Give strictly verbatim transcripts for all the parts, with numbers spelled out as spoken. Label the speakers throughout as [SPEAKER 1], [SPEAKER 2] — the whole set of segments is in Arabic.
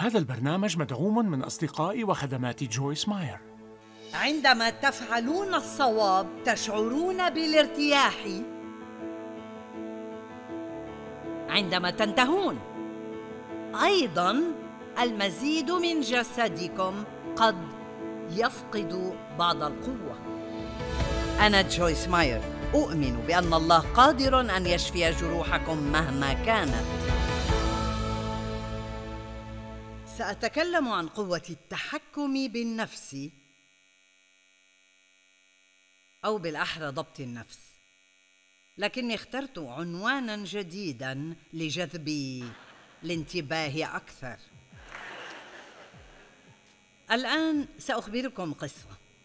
[SPEAKER 1] هذا البرنامج مدعوم من أصدقاء وخدمات جويس ماير.
[SPEAKER 2] عندما تفعلون الصواب تشعرون بالارتياح. عندما تنتهون أيضاً المزيد من جسدكم قد يفقد بعض القوة. أنا جويس ماير، أؤمن بأن الله قادر أن يشفي جروحكم مهما كانت. سأتكلم عن قوة التحكم بالنفس، أو بالأحرى ضبط النفس، لكني اخترت عنوانا جديدا لجذب الانتباه أكثر. الآن سأخبركم قصة.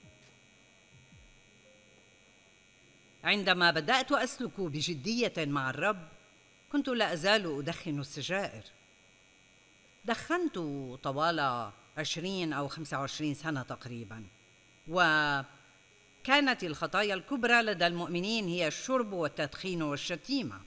[SPEAKER 2] عندما بدأت أسلك بجدية مع الرب كنت لا أزال أدخن السجائر. دخنت طوال عشرين أو خمسة وعشرين سنة تقريبا، وكانت الخطايا الكبرى لدى المؤمنين هي الشرب والتدخين والشتيمة.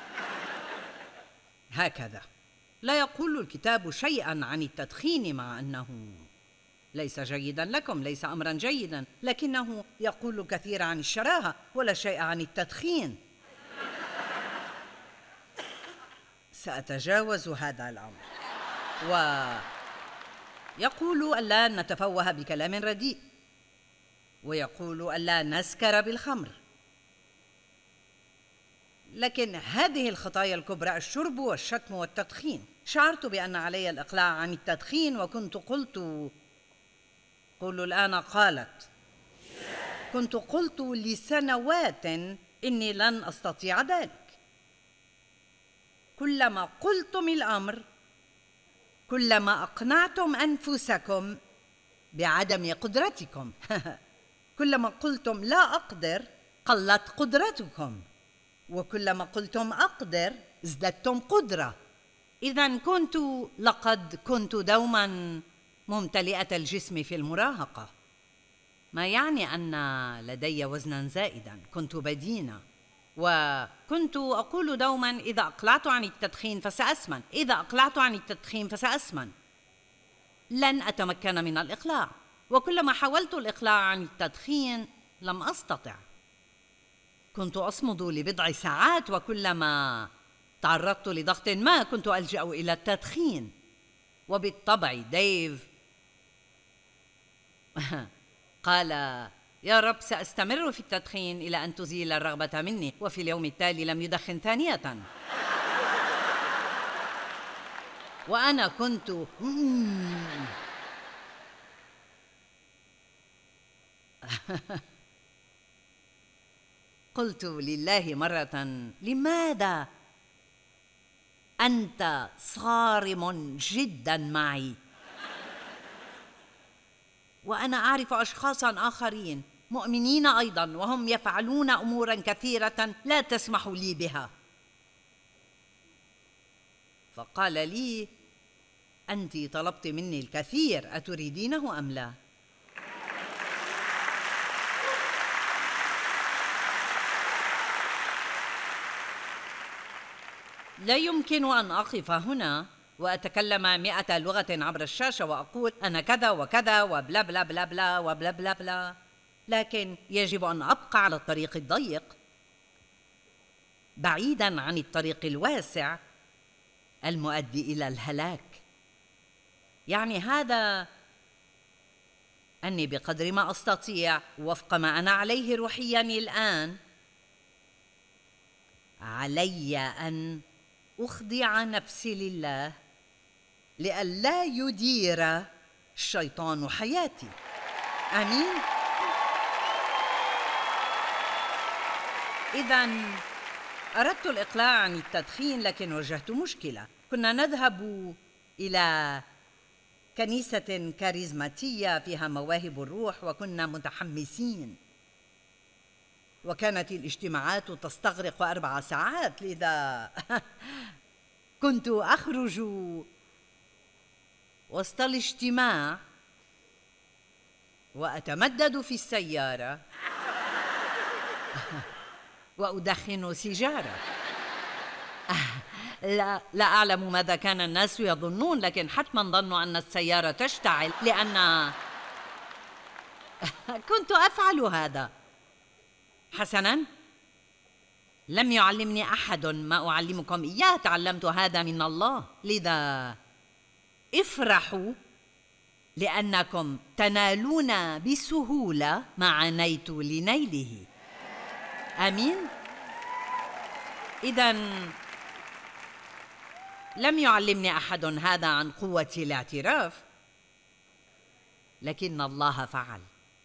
[SPEAKER 2] هكذا لا يقول الكتاب شيئا عن التدخين، مع أنه ليس جيدا لكم، ليس أمرا جيدا، لكنه يقول كثير عن الشراهة ولا شيء عن التدخين. سأتجاوز هذا الأمر. ويقول ألا نتفوه بكلام رديء، ويقول ألا نسكر بالخمر. لكن هذه الخطايا الكبرى، الشرب والشتم والتدخين، شعرت بأن علي الإقلاع عن التدخين، وكنت قلت قولوا الآن قالت كنت قلت لسنوات إني لن أستطيع ذلك. كلما قلتم الأمر كلما أقنعتم أنفسكم بعدم قدرتكم. كلما قلتم لا أقدر قلت قدرتكم، وكلما قلتم أقدر ازددتم قدرة. إذن كنت لقد كنت دوما ممتلئة الجسم في المراهقة، ما يعني أن لدي وزنا زائدا. كنت بدينة، وكنت أقول دوما إذا أقلعت عن التدخين فسأسمن، إذا أقلعت عن التدخين فسأسمن. لن أتمكن من الإقلاع، وكلما حاولت الإقلاع عن التدخين لم أستطع. كنت أصمد لبضع ساعات، وكلما تعرضت لضغط ما كنت ألجأ إلى التدخين. وبالطبع ديف قال يا رب سأستمر في التدخين إلى أن تزيل الرغبة مني، وفي اليوم التالي لم يدخن ثانية. وأنا كنت قلت لله مرة لماذا أنت صارم جدا معي، وأنا أعرف أشخاصا آخرين مؤمنين أيضا وهم يفعلون أمورا كثيرة لا تسمح لي بها. فقال لي أنت طلبت مني الكثير، أتريدينه أم لا؟ لا يمكن أن أقف هنا وأتكلم مئة لغة عبر الشاشة وأقول أنا كذا وكذا وبلا بلا بلا بلا وبلا بلا بلا، لكن يجب أن أبقى على الطريق الضيق بعيداً عن الطريق الواسع المؤدي إلى الهلاك. يعني هذا أني بقدر ما أستطيع وفق ما أنا عليه روحياً الآن علي أن أخضع نفسي لله لئلا يدير الشيطان حياتي. آمين. إذن أردت الإقلاع عن التدخين، لكن واجهت مشكلة. كنا نذهب إلى كنيسة كاريزماتية فيها مواهب الروح، وكنا متحمسين، وكانت الاجتماعات تستغرق أربع ساعات، لذا كنت أخرج وسط الاجتماع وأتمدد في السيارة وأدخن سيجارة. لا, لا أعلم ماذا كان الناس يظنون، لكن حتما ظنوا أن السيارة تشتعل لأن كنت أفعل هذا. حسناً، لم يعلمني أحد ما أعلمكم إياه، تعلمت هذا من الله. لذا افرحوا لأنكم تنالون بسهولة ما عانيت لنيله. آمين. إذن لم يعلمني أحد هذا عن قوة الاعتراف، لكن الله فعل.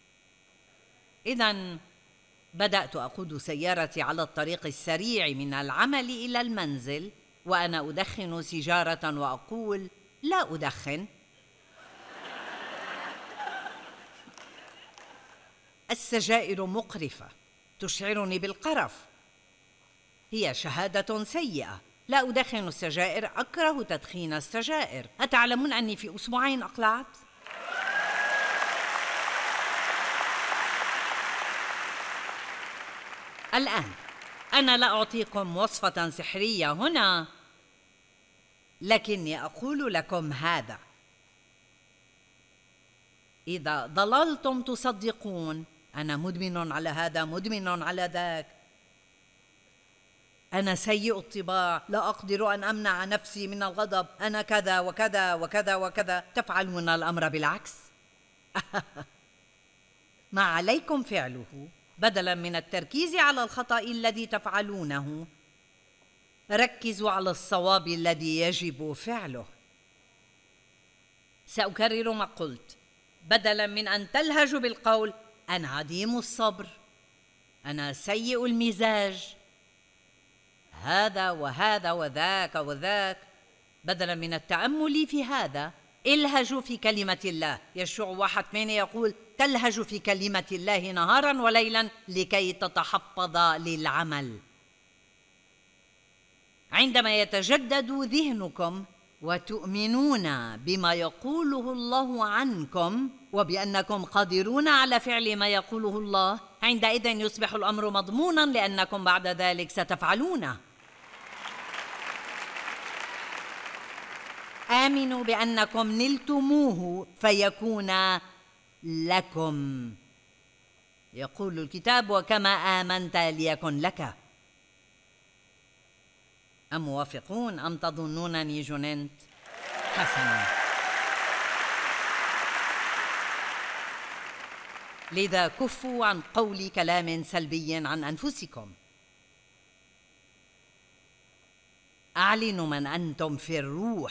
[SPEAKER 2] إذن بدأت أقود سيارتي على الطريق السريع من العمل إلى المنزل وأنا أدخن سيجارة وأقول: لا أدخن. السجائر مقرفة، تشعرني بالقرف. هي شهادة سيئة. لا أدخن السجائر، أكره تدخين السجائر. أتعلمون أني في أسبوعين أقلعت؟ الآن أنا لا أعطيكم وصفة سحرية هنا، لكني أقول لكم هذا: إذا ظللتم تصدقون أنا مدمن على هذا، مدمن على ذاك، أنا سيء الطباع، لا أقدر أن أمنع نفسي من الغضب، أنا كذا وكذا وكذا وكذا، تفعلون الأمر بالعكس. ما عليكم فعله، بدلاً من التركيز على الخطأ الذي تفعلونه، ركزوا على الصواب الذي يجب فعله. سأكرر ما قلت، بدلاً من أن تلهجوا بالقول أنا عديم الصبر، أنا سيء المزاج، هذا وهذا وذاك وذاك، بدلاً من التأمل في هذا الهجوا في كلمة الله. يشوع واحد ثمانية يقول: تلهج في كلمة الله نهاراً وليلاً لكي تتحفظ للعمل. عندما يتجدد ذهنكم وتؤمنون بما يقوله الله عنكم وبأنكم قادرون على فعل ما يقوله الله، عندئذ يصبح الأمر مضموناً لأنكم بعد ذلك ستفعلونه. آمنوا بأنكم نلتموه فيكون لكم. يقول الكتاب: وكما آمنت ليكن لك. أم موافقون أم تظنونني جننت؟ حسناً. لذا كفوا عن قول كلام سلبي عن أنفسكم. أعلنوا من أنتم في الروح.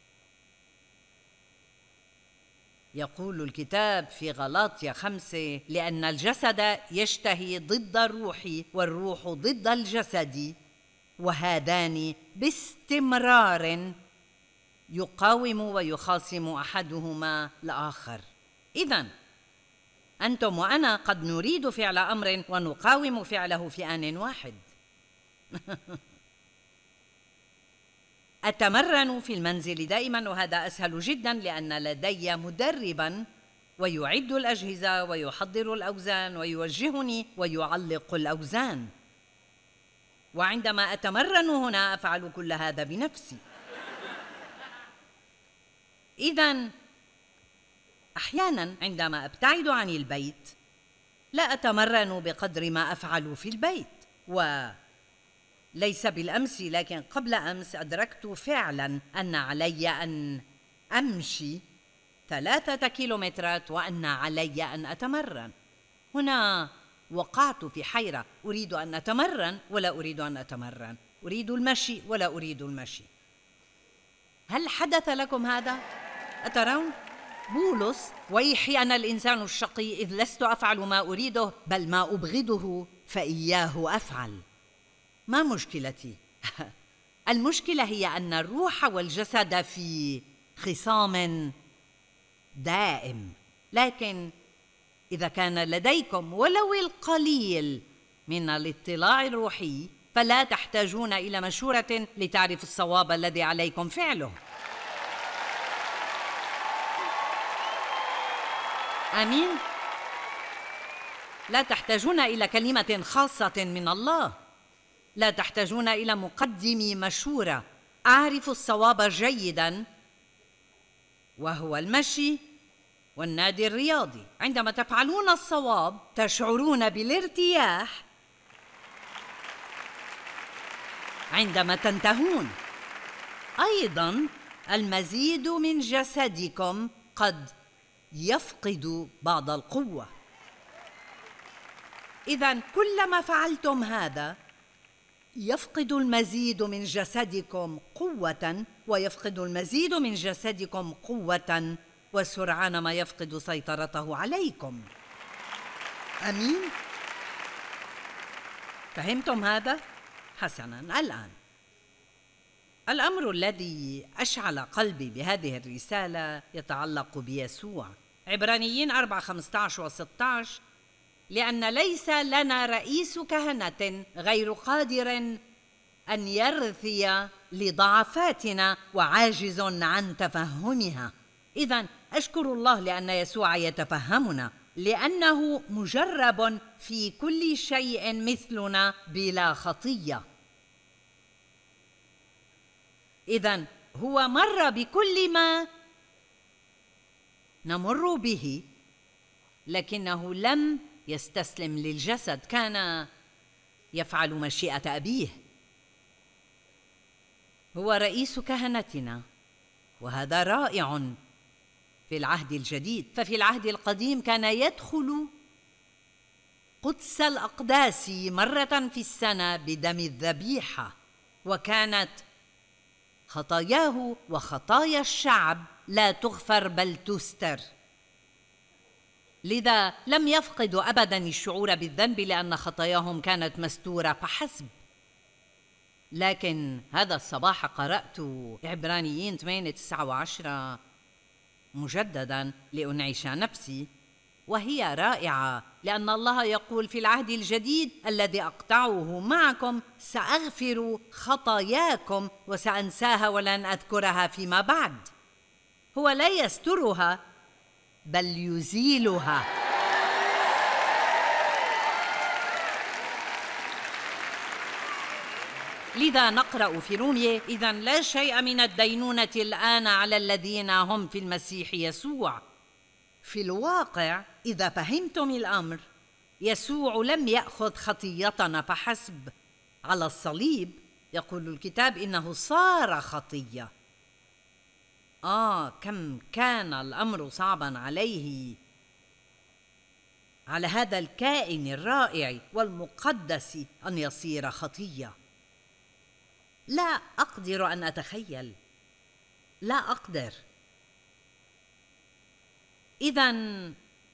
[SPEAKER 2] يقول الكتاب في غلاطيا خمسة: لأن الجسد يشتهي ضد الروح والروح ضد الجسد، وهذان باستمرار يقاوم ويخاصم أحدهما الآخر. إذن أنتم وأنا قد نريد فعل أمر ونقاوم فعله في آن واحد. أتمرن في المنزل دائما، وهذا أسهل جدا لأن لدي مدربا ويعد الأجهزة ويحضر الأوزان ويوجهني ويعلق الأوزان. وعندما أتمرن هنا أفعل كل هذا بنفسي. إذن أحيانا عندما أبتعد عن البيت لا أتمرن بقدر ما أفعل في البيت. وليس بالأمس لكن قبل أمس أدركت فعلا أن علي أن أمشي ثلاثة كيلومترات وأن علي أن أتمرن. هنا وقعت في حيرة، أريد أن أتمرن ولا أريد أن أتمرن، أريد المشي ولا أريد المشي. هل حدث لكم هذا؟ أترون؟ بولس: ويحي أنا الإنسان الشقي إذ لست أفعل ما أريده بل ما أبغضه فإياه أفعل. ما مشكلتي؟ المشكلة هي أن الروح والجسد في خصام دائم. لكن إذا كان لديكم ولو القليل من الاطلاع الروحي فلا تحتاجون إلى مشورة لتعرفوا الصواب الذي عليكم فعله. آمين؟ لا تحتاجون إلى كلمة خاصة من الله، لا تحتاجون إلى مقدم مشورة، أعرف الصواب جيداً، وهو المشي والنادي الرياضي. عندما تفعلون الصواب تشعرون بالارتياح عندما تنتهون. أيضاً المزيد من جسدكم قد يفقد بعض القوة. إذن كلما فعلتم هذا يفقد المزيد من جسدكم قوة، ويفقد المزيد من جسدكم قوة، وسرعان ما يفقد سيطرته عليكم. أمين؟ فهمتم هذا؟ حسناً. الآن الأمر الذي أشعل قلبي بهذه الرسالة يتعلق بيسوع. عبرانيين أربعة خمسة عشر و ستة عشر: لأن ليس لنا رئيس كهنة غير قادر أن يرثي لضعفاتنا وعاجز عن تفهمها. إذن أشكر الله لأن يسوع يتفهمنا، لأنه مجرب في كل شيء مثلنا بلا خطية. إذن هو مر بكل ما نمر به، لكنه لم يستسلم للجسد، كان يفعل مشيئة أبيه. هو رئيس كهنتنا، وهذا رائع في العهد الجديد. ففي العهد القديم كان يدخل قدس الأقداس مرة في السنة بدم الذبيحة، وكانت خطاياه وخطايا الشعب لا تغفر بل تستر. لذا لم يفقدوا أبداً الشعور بالذنب لأن خطاياهم كانت مستورة فحسب. لكن هذا الصباح قرأت عبرانيين ثمانية تسعة وعشرة مجدداً لأنعش نفسي، وهي رائعة، لأن الله يقول في العهد الجديد: الذي أقطعه معكم سأغفر خطاياكم وسأنساها ولن أذكرها فيما بعد. هو لا يسترها بل يزيلها. لذا نقرأ في رومية: إذن لا شيء من الدينونة الآن على الذين هم في المسيح يسوع. في الواقع إذا فهمتم الأمر، يسوع لم يأخذ خطيتنا فحسب. على الصليب يقول الكتاب إنه صار خطية. آه كم كان الأمر صعباً عليه، على هذا الكائن الرائع والمقدس أن يصير خطية. لا أقدر أن أتخيل، لا أقدر. إذن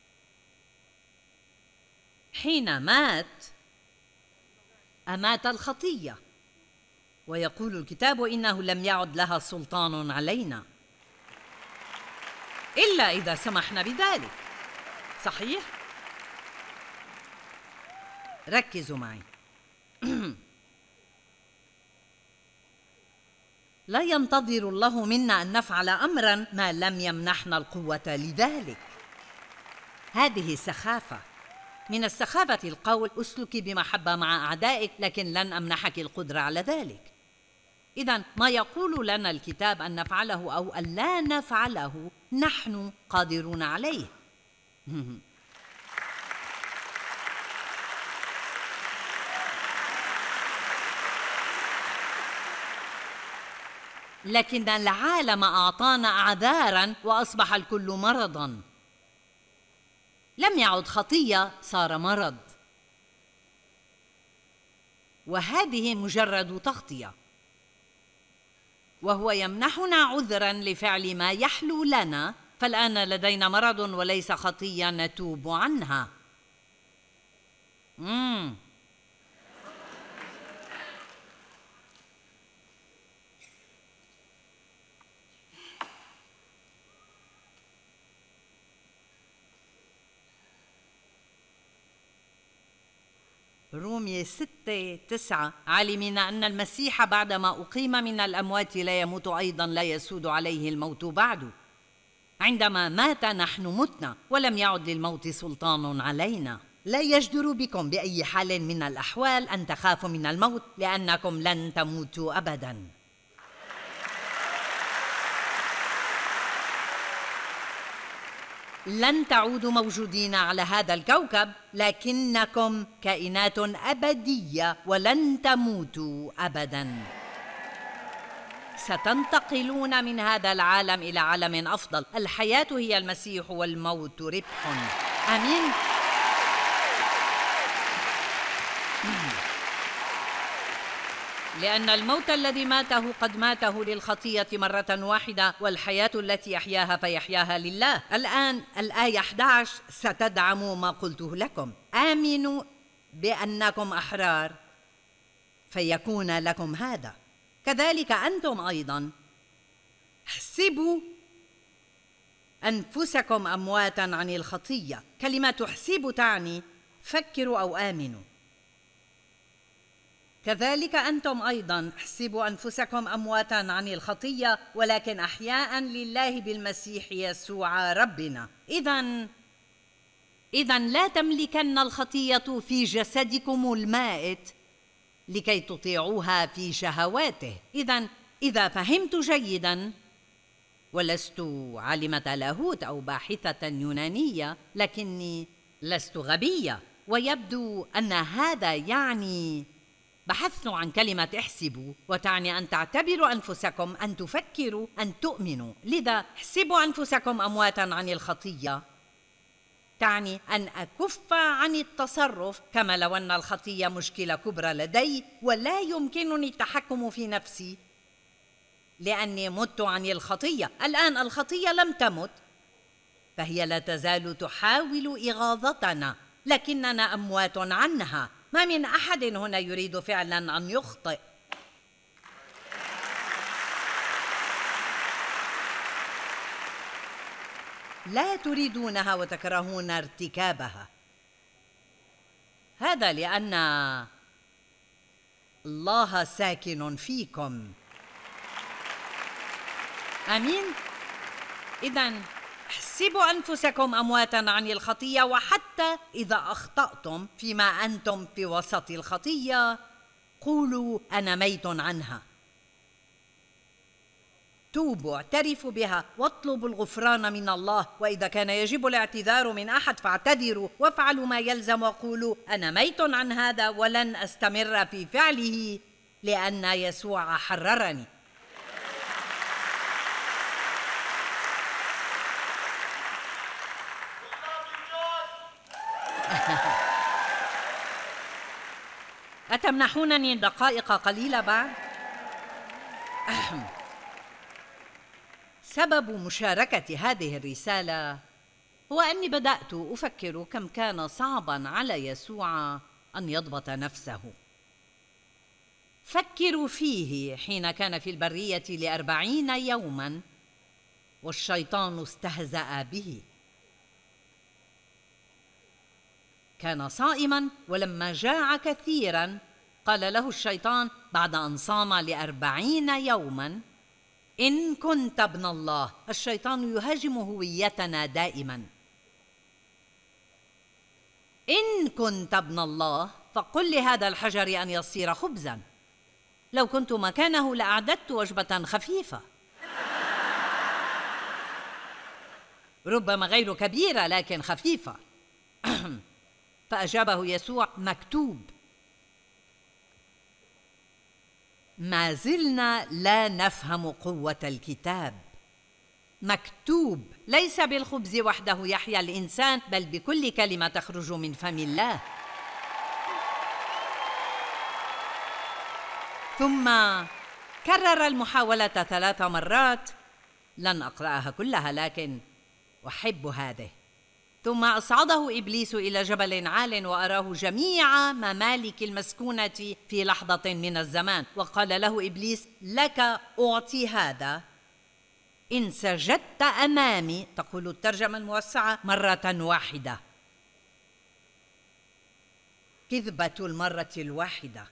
[SPEAKER 2] حين مات أمات الخطية، ويقول الكتاب إنه لم يعد لها سلطان علينا إلا إذا سمحنا بذلك. صحيح؟ ركزوا معي. لا ينتظر الله منا أن نفعل أمراً ما لم يمنحنا القوة لذلك. هذه سخافة. من السخافة القول: أسلكي بمحبة مع أعدائك، لكن لن أمنحك القدرة على ذلك. إذن ما يقول لنا الكتاب أن نفعله أو أن لا نفعله نحن قادرون عليه. لكن العالم أعطانا أعذاراً وأصبح الكل مرضاً. لم يعد خطية، صار مرض، وهذه مجرد تغطية، وهو يمنحنا عذراً لفعل ما يحلو لنا. فالآن لدينا مرض وليس خطية نتوب عنها. مم. رومية ستة تسعة: علمنا أن المسيح بعدما أقيم من الأموات لا يموت أيضاً، لا يسود عليه الموت بعد. عندما مات نحن متنا، ولم يعد للموت سلطان علينا. لا يجدر بكم بأي حال من الأحوال أن تخافوا من الموت، لأنكم لن تموتوا أبداً. لن تعودوا موجودين على هذا الكوكب، لكنكم كائنات أبدية ولن تموتوا أبداً. ستنتقلون من هذا العالم إلى عالم أفضل. الحياة هي المسيح والموت ربح. آمين. لأن الموت الذي ماته قد ماته للخطية مرة واحدة، والحياة التي يحياها فيحياها لله. الآن الآية أحد عشر ستدعم ما قلته لكم. آمنوا بأنكم أحرار فيكون لكم هذا. كذلك أنتم أيضاً احسبوا أنفسكم أمواتاً عن الخطية. كلمة احسبوا تعني فكروا أو آمنوا. كذلك أنتم أيضاً احسبوا أنفسكم أمواتاً عن الخطية ولكن أحياءً لله بالمسيح يسوع ربنا. إذن إذن لا تملكن الخطية في جسدكم المائت لكي تطيعوها في شهواته. إذن إذا فهمت جيداً، ولست عالمة لاهوت أو باحثة يونانية، لكني لست غبية، ويبدو أن هذا يعني بحثت عن كلمة احسبوا، وتعني أن تعتبروا أنفسكم، أن تفكروا، أن تؤمنوا. لذا احسبوا أنفسكم أمواتاً عن الخطية تعني أن أكف عن التصرف كما لو أن الخطية مشكلة كبرى لدي ولا يمكنني التحكم في نفسي لأني مت عن الخطية. الآن الخطية لم تمت، فهي لا تزال تحاول إغاظتنا، لكننا أموات عنها. ما من أحد هنا يريد فعلاً أن يخطئ. لا تريدونها وتكرهون ارتكابها. هذا لأن الله ساكن فيكم. آمين. إذن احسبوا أنفسكم أمواتاً عن الخطية، وحتى إذا أخطأتم فيما أنتم في وسط الخطية قولوا أنا ميت عنها. توبوا، اعترفوا بها، واطلبوا الغفران من الله، وإذا كان يجب الاعتذار من أحد فاعتذروا وافعلوا ما يلزم وقولوا أنا ميت عن هذا ولن أستمر في فعله لأن يسوع حررني. أتمنحونني دقائق قليلة بعد؟ أحم. سبب مشاركة هذه الرسالة هو أني بدأت أفكر كم كان صعباً على يسوع أن يضبط نفسه. فكروا فيه حين كان في البرية لأربعين يوماً والشيطان استهزأ به. كان صائماً، ولما جاع كثيراً قال له الشيطان بعد أن صام لأربعين يوماً إن كنت ابن الله. الشيطان يهاجم هويتنا دائماً. إن كنت ابن الله فقل لهذا الحجر أن يصير خبزاً. لو كنت مكانه لأعددت وجبة خفيفة، ربما غير كبيرة لكن خفيفة. فأجابه يسوع مكتوب. ما زلنا لا نفهم قوة الكتاب. مكتوب ليس بالخبز وحده يحيا الإنسان بل بكل كلمة تخرج من فم الله. ثم كرر المحاولة ثلاث مرات. لن أقرأها كلها لكن أحب هذه. ثم أصعده إبليس إلى جبل عال وأراه جميع ممالك المسكونة في لحظة من الزمان، وقال له إبليس لك أعطي هذا إن سجدت أمامي، تقول الترجمة الموسعة، مرة واحدة. كذبة المرة الواحدة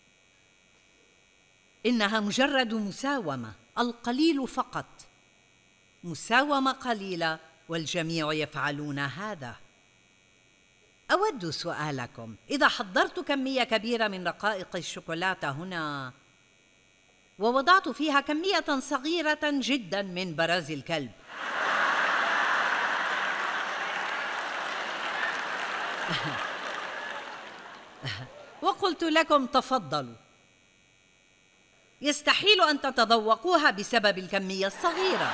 [SPEAKER 2] إنها مجرد مساومة، القليل فقط، مساومة قليلة والجميع يفعلون هذا. أود سؤالكم: إذا حضرت كمية كبيرة من رقائق الشوكولاتة هنا ووضعت فيها كمية صغيرة جدا من براز الكلب، وقلت لكم تفضلوا. يستحيل أن تتذوقوها بسبب الكمية الصغيرة.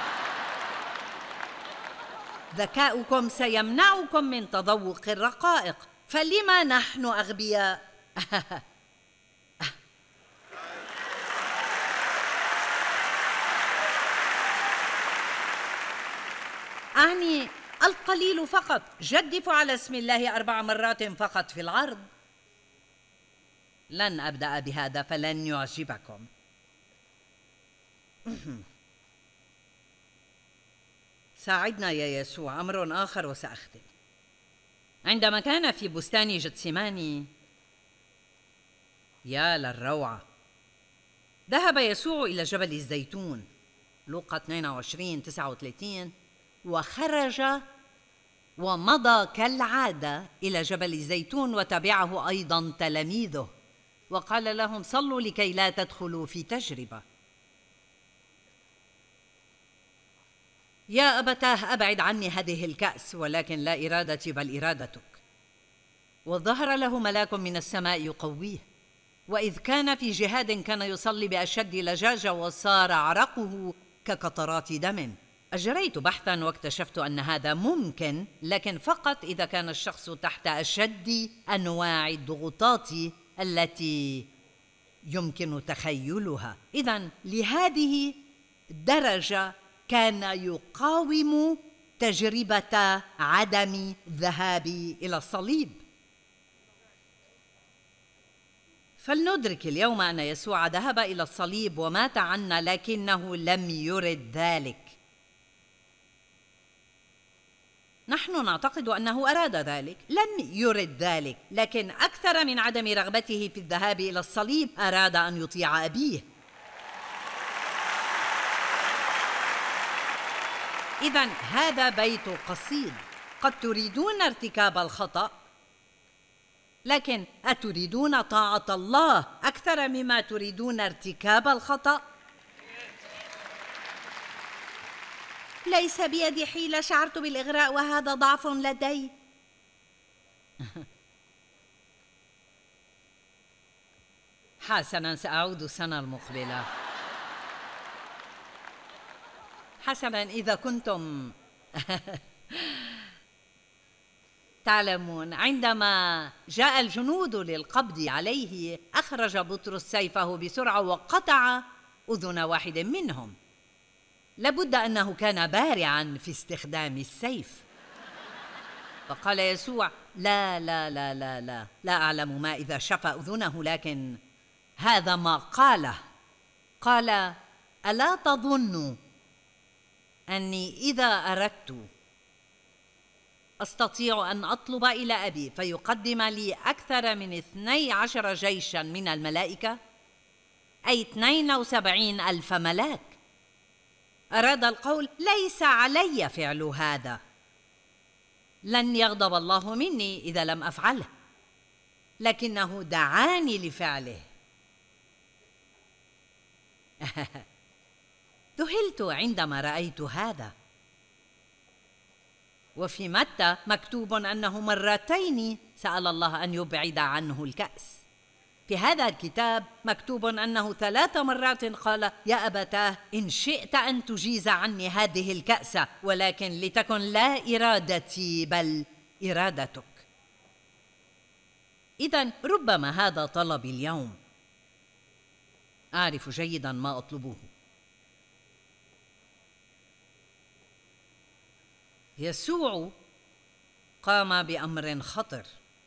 [SPEAKER 2] ذكاؤكم سيمنعكم من تذوق الرقائق، فلما نحن أغبياء؟ أعني القليل فقط. جدفوا على اسم الله أربع مرات فقط في العرض. لن أبدأ بهذا فلن يعجبكم. ساعدنا يا يسوع. أمر آخر وسأختم. عندما كان في بستان جتسماني، يا للروعة، ذهب يسوع إلى جبل الزيتون، لوقا اثنين وعشرين تسعة وثلاثين، وخرج ومضى كالعادة إلى جبل الزيتون، وتبعه أيضا تلاميذه، وقال لهم: صلوا لكي لا تدخلوا في تجربة. يا أبتاه، أبعد عني هذه الكأس، ولكن لا إرادتي بل إرادتك. وظهر له ملاك من السماء يقويه، وإذ كان في جهاد كان يصلي بأشد لجاجة، وصار عرقه كقطرات دم. أجريت بحثاً واكتشفت أن هذا ممكن، لكن فقط إذا كان الشخص تحت أشد أنواع الضغوطات التي يمكن تخيلها. إذن لهذه الدرجة كان يقاوم تجربة عدم الذهاب إلى الصليب. فلندرك اليوم أن يسوع ذهب إلى الصليب ومات عنا، لكنه لم يرد ذلك. نحن نعتقد أنه أراد ذلك، لم يرد ذلك، لكن أكثر من عدم رغبته في الذهاب إلى الصليب أراد أن يطيع أبيه. إذن هذا بيت قصيد. قد تريدون ارتكاب الخطأ، لكن أتريدون طاعة الله أكثر مما تريدون ارتكاب الخطأ؟ ليس بيدي حيلة، شعرت بالإغراء وهذا ضعف لدي. حسناً، سأعود السنة المقبلة. حسناً، إذا كنتم تعلمون، عندما جاء الجنود للقبض عليه أخرج بطرس سيفه بسرعة وقطع أذن واحد منهم. لابد أنه كان بارعاً في استخدام السيف. فقال يسوع: لا لا لا لا لا لا أعلم ما إذا شفى أذنه، لكن هذا ما قاله. قال: ألا تظن أني إذا أردت أستطيع أن أطلب إلى أبي فيقدم لي أكثر من اثني عشر جيشاً من الملائكة، أي اثنين وسبعين ألف ملاك؟ أراد القول: ليس علي فعل هذا، لن يغضب الله مني إذا لم أفعله، لكنه دعاني لفعله. ذهلت عندما رأيت هذا. وفي متى مكتوب أنه مرتين سأل الله أن يبعد عنه الكأس. في هذا الكتاب مكتوب أنه ثلاث مرات قال: يا أبتاه، إن شئت أن تجيز عني هذه الكأس، ولكن لتكن لا إرادتي بل إرادتك. إذن ربما هذا طلبي اليوم. أعرف جيداً ما أطلبه. يسوع قام بأمر خطر.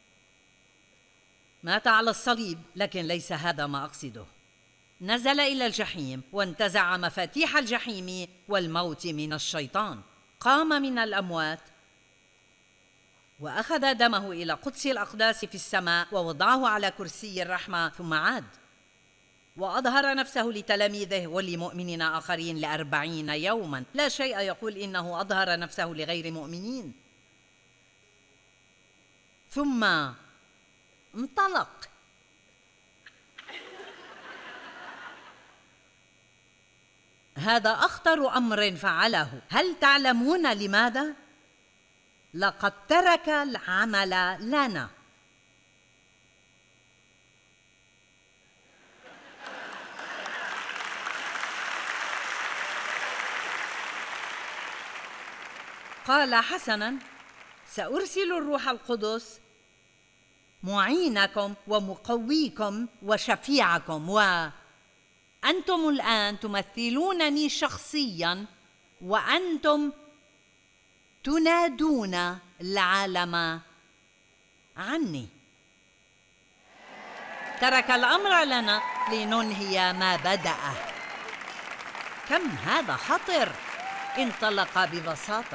[SPEAKER 2] مات على الصليب، لكن ليس هذا ما أقصده. نزل إلى الجحيم وانتزع مفاتيح الجحيم والموت من الشيطان. قام من الأموات وأخذ دمه إلى قدس الأقداس في السماء ووضعه على كرسي الرحمة، ثم عاد وأظهر نفسه لتلاميذه ولمؤمنين آخرين لأربعين يوماً. لا شيء يقول إنه أظهر نفسه لغير مؤمنين. ثم انطلق. هذا أخطر أمر فعله. هل تعلمون لماذا؟ لقد ترك العمل لنا. قال: حسناً، سأرسل الروح القدس معينكم ومقويكم وشفيعكم، وأنتم الآن تمثلونني شخصياً، وأنتم تنادون العالم عني. ترك الأمر لنا لننهي ما بدأ. كم هذا خطر! انطلق ببساطة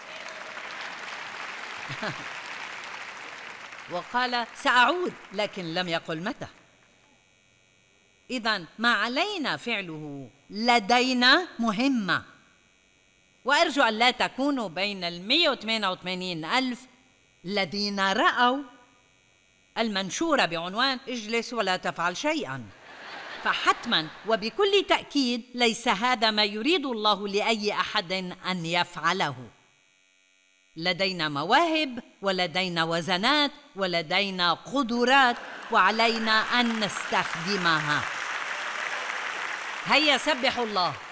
[SPEAKER 2] وقال: سأعود، لكن لم يقل متى. إذن ما علينا فعله لدينا مهمة، وأرجو أن لا تكونوا بين المئة وثمانية وثمانين ألف الذين رأوا المنشورة بعنوان اجلس ولا تفعل شيئاً. فحتماً وبكل تأكيد ليس هذا ما يريد الله لأي أحد أن يفعله. لدينا مواهب، ولدينا وزنات، ولدينا قدرات، وعلينا أن نستخدمها. هيا سبحوا الله.